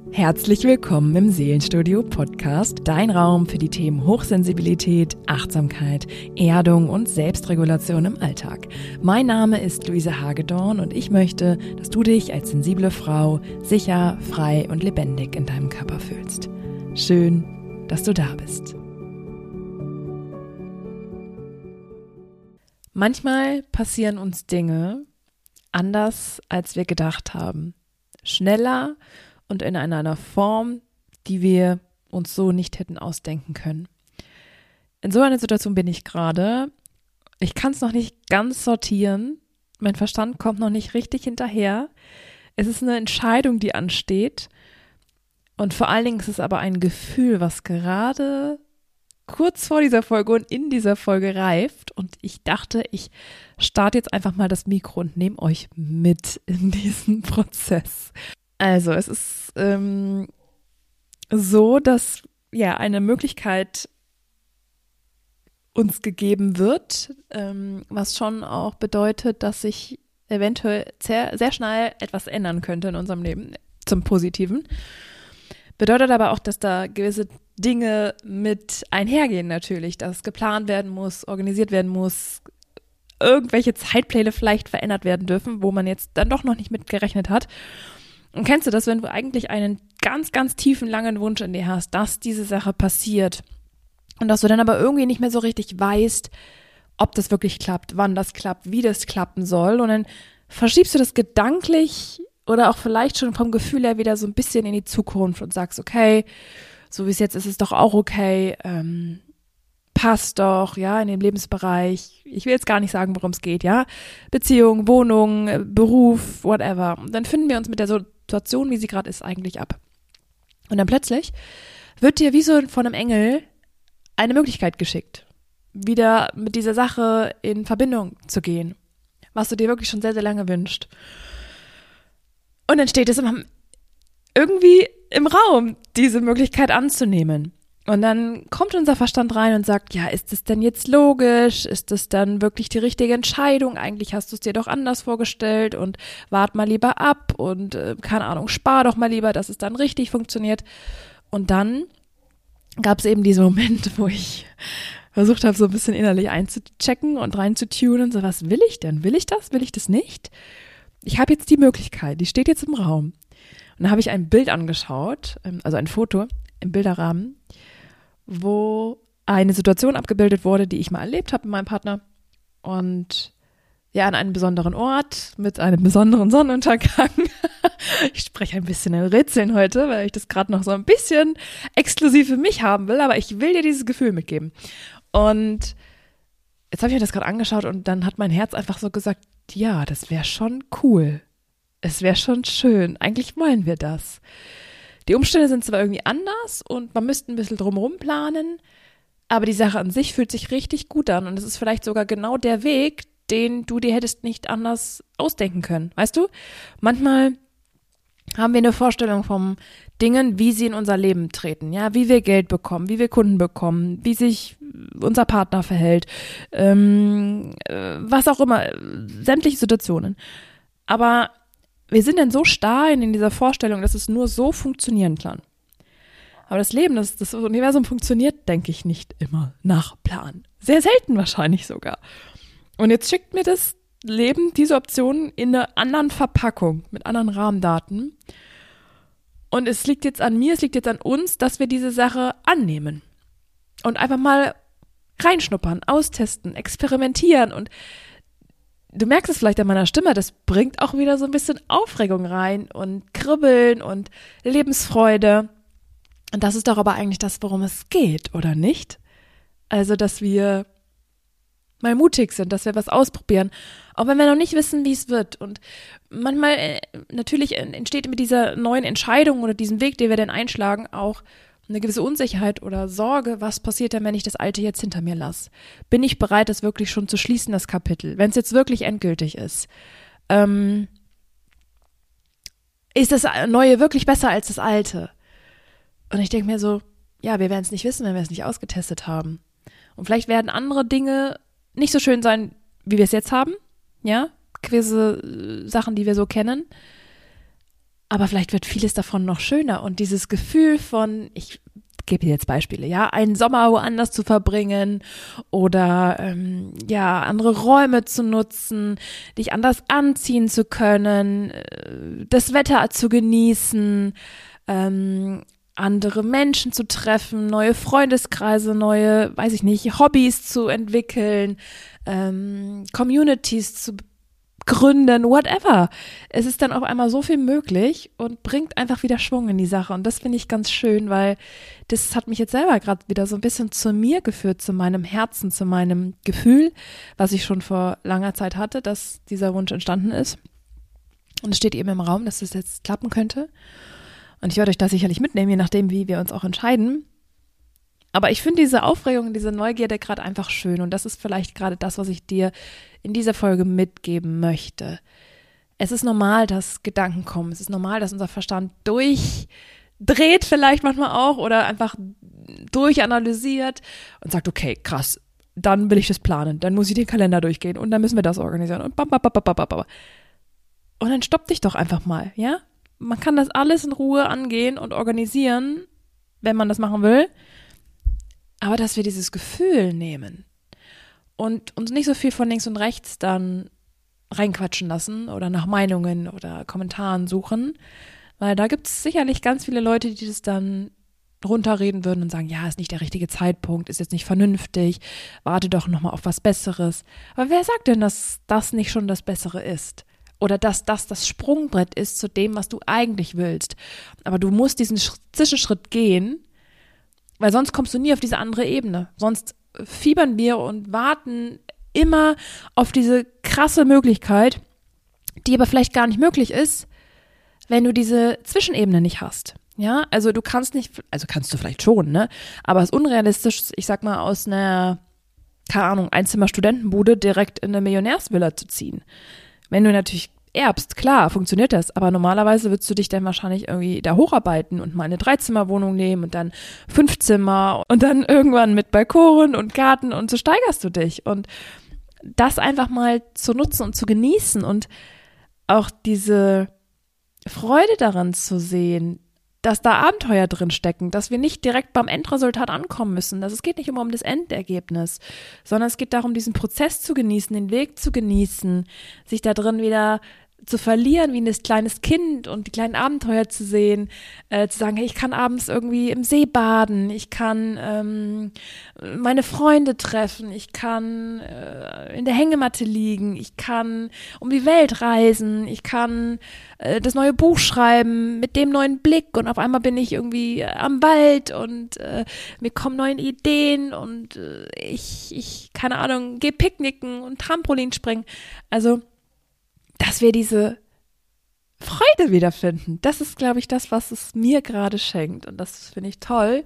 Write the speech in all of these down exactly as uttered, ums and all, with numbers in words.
Herzlich willkommen im Seelenstudio Podcast, dein Raum für die Themen Hochsensibilität, Achtsamkeit, Erdung und Selbstregulation im Alltag. Mein Name ist Luise Hagedorn und ich möchte, dass du dich als sensible Frau sicher, frei und lebendig in deinem Körper fühlst. Schön, dass du da bist. Manchmal passieren uns Dinge anders, als wir gedacht haben. Schneller und in einer Form, die wir uns so nicht hätten ausdenken können. In so einer Situation bin ich gerade. Ich kann es noch nicht ganz sortieren. Mein Verstand kommt noch nicht richtig hinterher. Es ist eine Entscheidung, die ansteht. Und vor allen Dingen ist es aber ein Gefühl, was gerade kurz vor dieser Folge und in dieser Folge reift. Und ich dachte, ich starte jetzt einfach mal das Mikro und nehme euch mit in diesen Prozess. Also es ist ähm, so, dass ja eine Möglichkeit uns gegeben wird, ähm, was schon auch bedeutet, dass sich eventuell sehr, sehr schnell etwas ändern könnte in unserem Leben zum Positiven. Bedeutet aber auch, dass da gewisse Dinge mit einhergehen natürlich, dass geplant werden muss, organisiert werden muss, irgendwelche Zeitpläne vielleicht verändert werden dürfen, wo man jetzt dann doch noch nicht mit gerechnet hat. Und kennst du das, wenn du eigentlich einen ganz, ganz tiefen, langen Wunsch in dir hast, dass diese Sache passiert und dass du dann aber irgendwie nicht mehr so richtig weißt, ob das wirklich klappt, wann das klappt, wie das klappen soll, und dann verschiebst du das gedanklich oder auch vielleicht schon vom Gefühl her wieder so ein bisschen in die Zukunft und sagst, okay, so wie es jetzt ist, ist es doch auch okay, ähm, passt doch, ja, in dem Lebensbereich. Ich will jetzt gar nicht sagen, worum es geht, ja. Beziehung, Wohnung, Beruf, whatever. Und dann finden wir uns mit der Situation, wie sie gerade ist, eigentlich ab. Und dann plötzlich wird dir wie so von einem Engel eine Möglichkeit geschickt, wieder mit dieser Sache in Verbindung zu gehen, was du dir wirklich schon sehr, sehr lange wünschst. Und dann steht es irgendwie im Raum, diese Möglichkeit anzunehmen. Und dann kommt unser Verstand rein und sagt, ja, ist das denn jetzt logisch? Ist das dann wirklich die richtige Entscheidung? Eigentlich hast du es dir doch anders vorgestellt und wart mal lieber ab und, äh, keine Ahnung, spar doch mal lieber, dass es dann richtig funktioniert. Und dann gab es eben diesen Moment, wo ich versucht habe, so ein bisschen innerlich einzuchecken und reinzutunen. So, was will ich denn? Will ich das? Will ich das nicht? Ich habe jetzt die Möglichkeit, die steht jetzt im Raum. Und da habe ich ein Bild angeschaut, also ein Foto im Bilderrahmen, wo eine Situation abgebildet wurde, die ich mal erlebt habe mit meinem Partner, und ja, an einem besonderen Ort mit einem besonderen Sonnenuntergang. Ich spreche ein bisschen in Rätseln heute, weil ich das gerade noch so ein bisschen exklusiv für mich haben will, aber ich will dir dieses Gefühl mitgeben. Und jetzt habe ich mir das gerade angeschaut und dann hat mein Herz einfach so gesagt, ja, das wäre schon cool. Es wäre schon schön. Eigentlich wollen wir das. Die Umstände sind zwar irgendwie anders und man müsste ein bisschen drumherum planen, aber die Sache an sich fühlt sich richtig gut an und es ist vielleicht sogar genau der Weg, den du dir hättest nicht anders ausdenken können. Weißt du? Manchmal haben wir eine Vorstellung von Dingen, wie sie in unser Leben treten, ja, wie wir Geld bekommen, wie wir Kunden bekommen, wie sich unser Partner verhält, ähm, äh, was auch immer, sämtliche Situationen. Aber wir sind dann so starr in dieser Vorstellung, dass es nur so funktionieren kann. Aber das Leben, das, das Universum funktioniert, denke ich, nicht immer nach Plan. Sehr selten wahrscheinlich sogar. Und jetzt schickt mir das Leben diese Option in einer anderen Verpackung, mit anderen Rahmendaten. Und es liegt jetzt an mir, es liegt jetzt an uns, dass wir diese Sache annehmen. Und einfach mal reinschnuppern, austesten, experimentieren. Und du merkst es vielleicht an meiner Stimme, das bringt auch wieder so ein bisschen Aufregung rein und Kribbeln und Lebensfreude. Und das ist doch aber eigentlich das, worum es geht, oder nicht? Also, dass wir mal mutig sind, dass wir was ausprobieren, auch wenn wir noch nicht wissen, wie es wird. Und manchmal, äh, natürlich entsteht mit dieser neuen Entscheidung oder diesem Weg, den wir denn einschlagen, auch eine gewisse Unsicherheit oder Sorge, was passiert denn, wenn ich das Alte jetzt hinter mir lasse? Bin ich bereit, das wirklich schon zu schließen, das Kapitel, wenn es jetzt wirklich endgültig ist? Ähm, ist das Neue wirklich besser als das Alte? Und ich denke mir so, ja, wir werden es nicht wissen, wenn wir es nicht ausgetestet haben. Und vielleicht werden andere Dinge nicht so schön sein, wie wir es jetzt haben, ja, gewisse Sachen, die wir so kennen. aber vielleicht wird vieles davon noch schöner und dieses Gefühl von, ich gebe jetzt Beispiele, ja, einen Sommer woanders zu verbringen oder ähm, ja, andere Räume zu nutzen, dich anders anziehen zu können, äh, das Wetter zu genießen, ähm, andere Menschen zu treffen, neue Freundeskreise, neue, weiß ich nicht, Hobbys zu entwickeln, ähm, Communities zu gründen, whatever. Es ist dann auf einmal so viel möglich und bringt einfach wieder Schwung in die Sache. Und das finde ich ganz schön, weil das hat mich jetzt selber gerade wieder so ein bisschen zu mir geführt, zu meinem Herzen, zu meinem Gefühl, was ich schon vor langer Zeit hatte, dass dieser Wunsch entstanden ist. Und es steht eben im Raum, dass das jetzt klappen könnte. Und ich werde euch das sicherlich mitnehmen, je nachdem, wie wir uns auch entscheiden. Aber ich finde diese Aufregung, diese Neugierde gerade einfach schön. Und das ist vielleicht gerade das, was ich dir in dieser Folge mitgeben möchte. Es ist normal, dass Gedanken kommen. Es ist normal, dass unser Verstand durchdreht vielleicht manchmal auch oder einfach durchanalysiert und sagt, okay, krass, dann will ich das planen. Dann muss ich den Kalender durchgehen und dann müssen wir das organisieren und bam, bam, bam, bam, bam, bam. Und dann stopp dich doch einfach mal, ja? Man kann das alles in Ruhe angehen und organisieren, wenn man das machen will. Aber dass wir dieses Gefühl nehmen und uns nicht so viel von links und rechts dann reinquatschen lassen oder nach Meinungen oder Kommentaren suchen, weil da gibt es sicherlich ganz viele Leute, die das dann runterreden würden und sagen, ja, ist nicht der richtige Zeitpunkt, ist jetzt nicht vernünftig, warte doch nochmal auf was Besseres. Aber wer sagt denn, dass das nicht schon das Bessere ist? Oder dass das das Sprungbrett ist zu dem, was du eigentlich willst. Aber du musst diesen Zwischenschritt gehen, weil sonst kommst du nie auf diese andere Ebene. Sonst fiebern wir und warten immer auf diese krasse Möglichkeit, die aber vielleicht gar nicht möglich ist, wenn du diese Zwischenebene nicht hast. Ja, also du kannst nicht, also kannst du vielleicht schon, ne? Aber es ist unrealistisch, ich sag mal, aus einer, keine Ahnung, Einzimmer-Studentenbude direkt in eine Millionärsvilla zu ziehen. Wenn du natürlich erbst, klar, funktioniert das, aber normalerweise würdest du dich dann wahrscheinlich irgendwie da hocharbeiten und mal eine Dreizimmerwohnung nehmen und dann fünf Zimmer und dann irgendwann mit Balkon und Garten und so steigerst du dich. Und das einfach mal zu nutzen und zu genießen und auch diese Freude daran zu sehen, dass da Abenteuer drin stecken, dass wir nicht direkt beim Endresultat ankommen müssen. Das, es geht nicht immer um das Endergebnis, sondern es geht darum, diesen Prozess zu genießen, den Weg zu genießen, sich da drin wieder zu verlieren wie ein kleines Kind und die kleinen Abenteuer zu sehen, äh, zu sagen, hey, ich kann abends irgendwie im See baden, ich kann ähm, meine Freunde treffen, ich kann äh, in der Hängematte liegen, ich kann um die Welt reisen, ich kann äh, das neue Buch schreiben mit dem neuen Blick und auf einmal bin ich irgendwie am Wald und äh, mir kommen neue Ideen und äh, ich, ich, keine Ahnung, gehe picknicken und Trampolin springen. Also dass wir diese Freude wiederfinden. Das ist, glaube ich, das, was es mir gerade schenkt. Und das finde ich toll.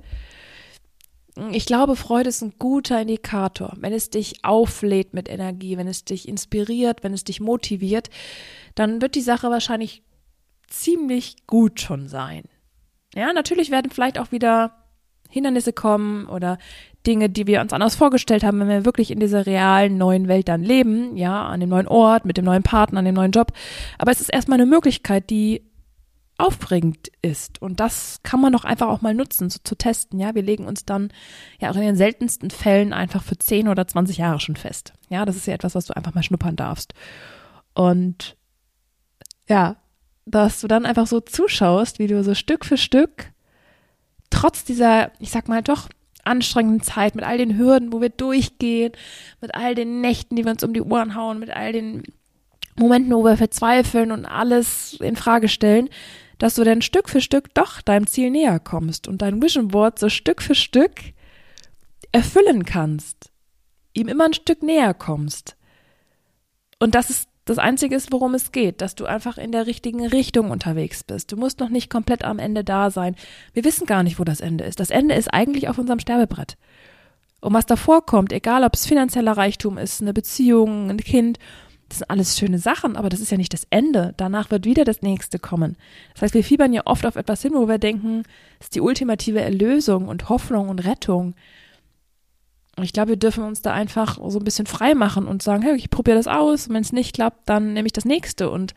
Ich glaube, Freude ist ein guter Indikator. Wenn es dich auflädt mit Energie, wenn es dich inspiriert, wenn es dich motiviert, dann wird die Sache wahrscheinlich ziemlich gut schon sein. Ja, natürlich werden vielleicht auch wieder Hindernisse kommen oder Dinge, die wir uns anders vorgestellt haben, wenn wir wirklich in dieser realen neuen Welt dann leben, ja, an dem neuen Ort, mit dem neuen Partner, an dem neuen Job. Aber es ist erstmal eine Möglichkeit, die aufregend ist. Und das kann man doch einfach auch mal nutzen, so zu testen, ja. Wir legen uns dann ja auch in den seltensten Fällen einfach für zehn oder zwanzig Jahre schon fest. Ja, das ist ja etwas, was du einfach mal schnuppern darfst. Und ja, dass du dann einfach so zuschaust, wie du so Stück für Stück trotz dieser, ich sag mal, doch anstrengenden Zeit, mit all den Hürden, wo wir durchgehen, mit all den Nächten, die wir uns um die Ohren hauen, mit all den Momenten, wo wir verzweifeln und alles in Frage stellen, dass du dann Stück für Stück doch deinem Ziel näher kommst und dein Vision Board so Stück für Stück erfüllen kannst, ihm immer ein Stück näher kommst. Und das ist das Einzige ist, worum es geht, dass du einfach in der richtigen Richtung unterwegs bist. Du musst noch nicht komplett am Ende da sein. Wir wissen gar nicht, wo das Ende ist. Das Ende ist eigentlich auf unserem Sterbebrett. Und was davor kommt, egal ob es finanzieller Reichtum ist, eine Beziehung, ein Kind, das sind alles schöne Sachen, aber das ist ja nicht das Ende. Danach wird wieder das Nächste kommen. Das heißt, wir fiebern ja oft auf etwas hin, wo wir denken, es ist die ultimative Erlösung und Hoffnung und Rettung. Und ich glaube, wir dürfen uns da einfach so ein bisschen frei machen und sagen, hey, ich probiere das aus und wenn es nicht klappt, dann nehme ich das Nächste und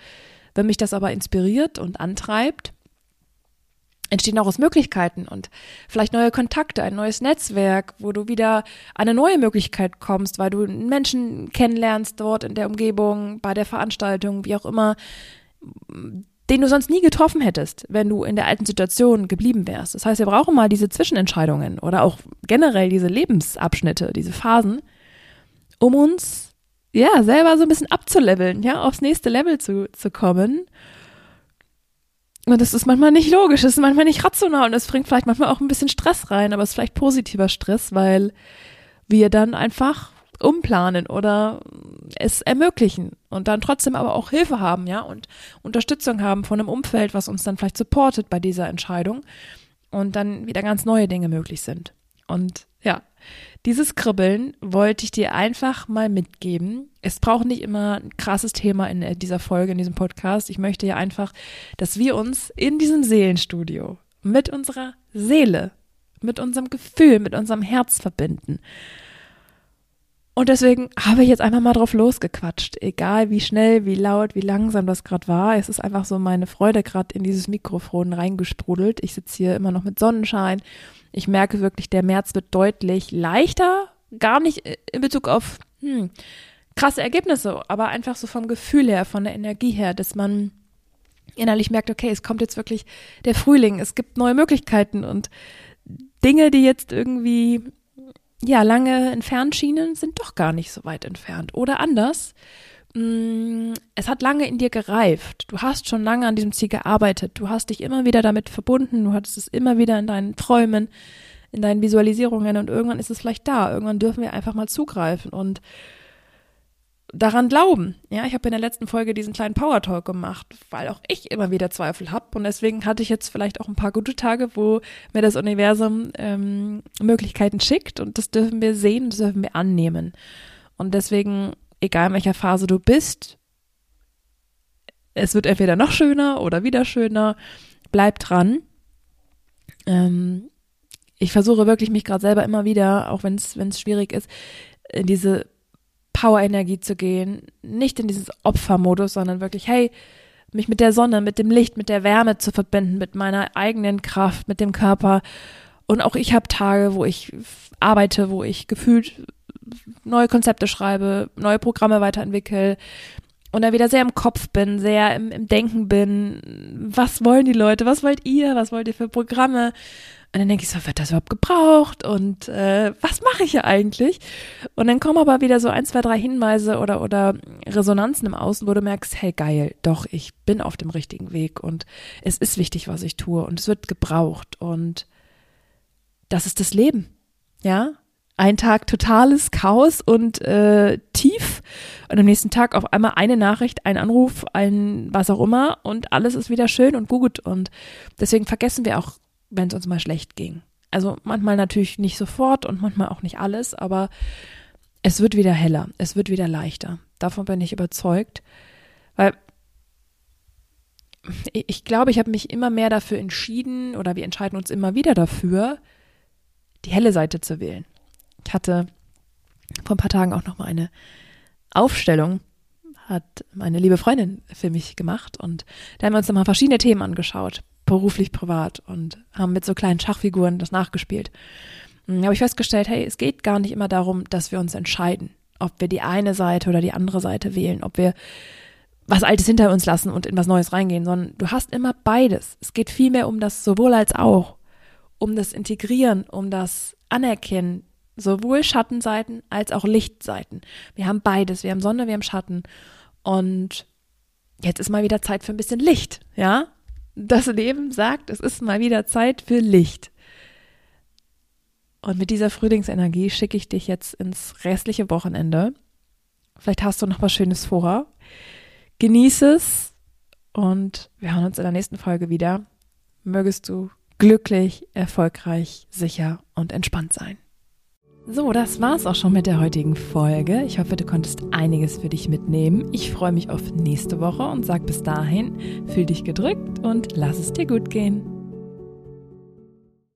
Wenn mich das aber inspiriert und antreibt, entstehen daraus Möglichkeiten und vielleicht neue Kontakte, ein neues Netzwerk, wo du wieder an eine neue Möglichkeit kommst, weil du Menschen kennenlernst dort in der Umgebung, bei der Veranstaltung, wie auch immer, den du sonst nie getroffen hättest, wenn du in der alten Situation geblieben wärst. Das heißt, wir brauchen mal diese Zwischenentscheidungen oder auch generell diese Lebensabschnitte, diese Phasen, um uns ja selber so ein bisschen abzuleveln, ja, aufs nächste Level zu, zu kommen. Und das ist manchmal nicht logisch, das ist manchmal nicht rational und es bringt vielleicht manchmal auch ein bisschen Stress rein, aber es ist vielleicht positiver Stress, weil wir dann einfach umplanen oder es ermöglichen und dann trotzdem aber auch Hilfe haben, ja, und Unterstützung haben von einem Umfeld, was uns dann vielleicht supportet bei dieser Entscheidung und dann wieder ganz neue Dinge möglich sind. Und ja, dieses Kribbeln wollte ich dir einfach mal mitgeben. Es braucht nicht immer ein krasses Thema in dieser Folge, in diesem Podcast. Ich möchte ja einfach, dass wir uns in diesem Seelenstudio mit unserer Seele, mit unserem Gefühl, mit unserem Herz verbinden. Und deswegen habe ich jetzt einfach mal drauf losgequatscht. Egal wie schnell, wie laut, wie langsam das gerade war. Es ist einfach so meine Freude gerade in dieses Mikrofon reingesprudelt. Ich sitze hier immer noch mit Sonnenschein. Ich merke wirklich, der März wird deutlich leichter. Gar nicht in Bezug auf hm, krasse Ergebnisse, aber einfach so vom Gefühl her, von der Energie her, dass man innerlich merkt, okay, es kommt jetzt wirklich der Frühling. Es gibt neue Möglichkeiten und Dinge, die jetzt irgendwie ja, lange entfernt schienen, sind doch gar nicht so weit entfernt. Oder anders, mh, es hat lange in dir gereift. Du hast schon lange an diesem Ziel gearbeitet. Du hast dich immer wieder damit verbunden. Du hattest es immer wieder in deinen Träumen, in deinen Visualisierungen und irgendwann ist es vielleicht da. Irgendwann dürfen wir einfach mal zugreifen und daran glauben. Ja, ich habe in der letzten Folge diesen kleinen Power Talk gemacht, weil auch ich immer wieder Zweifel habe und deswegen hatte ich jetzt vielleicht auch ein paar gute Tage, wo mir das Universum ähm, Möglichkeiten schickt und das dürfen wir sehen, das dürfen wir annehmen. Und deswegen, egal in welcher Phase du bist, es wird entweder noch schöner oder wieder schöner, bleib dran. Ähm, ich versuche wirklich mich gerade selber immer wieder, auch wenn es wenn es schwierig ist, in diese Power-Energie zu gehen, nicht in dieses Opfermodus, sondern wirklich, hey, mich mit der Sonne, mit dem Licht, mit der Wärme zu verbinden, mit meiner eigenen Kraft, mit dem Körper. Und auch ich habe Tage, wo ich arbeite, wo ich gefühlt neue Konzepte schreibe, neue Programme weiterentwickle und dann wieder sehr im Kopf bin, sehr im, im Denken bin. Was wollen die Leute? Was wollt ihr? Was wollt ihr für Programme? Und dann denke ich so, wird das überhaupt gebraucht? Und äh, was mache ich hier eigentlich? Und dann kommen aber wieder so ein, zwei, drei Hinweise oder oder Resonanzen im Außen, wo du merkst, hey geil, doch, ich bin auf dem richtigen Weg und es ist wichtig, was ich tue und es wird gebraucht und das ist das Leben, ja? Ein Tag totales Chaos und äh, tief und am nächsten Tag auf einmal eine Nachricht, ein Anruf, ein was auch immer und alles ist wieder schön und gut und deswegen vergessen wir auch, wenn es uns mal schlecht ging. Also manchmal natürlich nicht sofort und manchmal auch nicht alles, aber es wird wieder heller, es wird wieder leichter. Davon bin ich überzeugt, weil ich glaube, ich habe mich immer mehr dafür entschieden oder wir entscheiden uns immer wieder dafür, die helle Seite zu wählen. Ich hatte vor ein paar Tagen auch noch mal eine Aufstellung, hat meine liebe Freundin für mich gemacht und da haben wir uns nochmal verschiedene Themen angeschaut, beruflich, privat und haben mit so kleinen Schachfiguren das nachgespielt. Da habe ich festgestellt, hey, es geht gar nicht immer darum, dass wir uns entscheiden, ob wir die eine Seite oder die andere Seite wählen, ob wir was Altes hinter uns lassen und in was Neues reingehen, sondern du hast immer beides. Es geht vielmehr um das sowohl als auch, um das Integrieren, um das Anerkennen, sowohl Schattenseiten als auch Lichtseiten. Wir haben beides, wir haben Sonne, wir haben Schatten und jetzt ist mal wieder Zeit für ein bisschen Licht, ja? Das Leben sagt, es ist mal wieder Zeit für Licht. Und mit dieser Frühlingsenergie schicke ich dich jetzt ins restliche Wochenende. Vielleicht hast du noch was Schönes vor. Genieße es und wir hören uns in der nächsten Folge wieder. Mögest du glücklich, erfolgreich, sicher und entspannt sein. So, das war's auch schon mit der heutigen Folge. Ich hoffe, du konntest einiges für dich mitnehmen. Ich freue mich auf nächste Woche und sag bis dahin, fühl dich gedrückt und lass es dir gut gehen.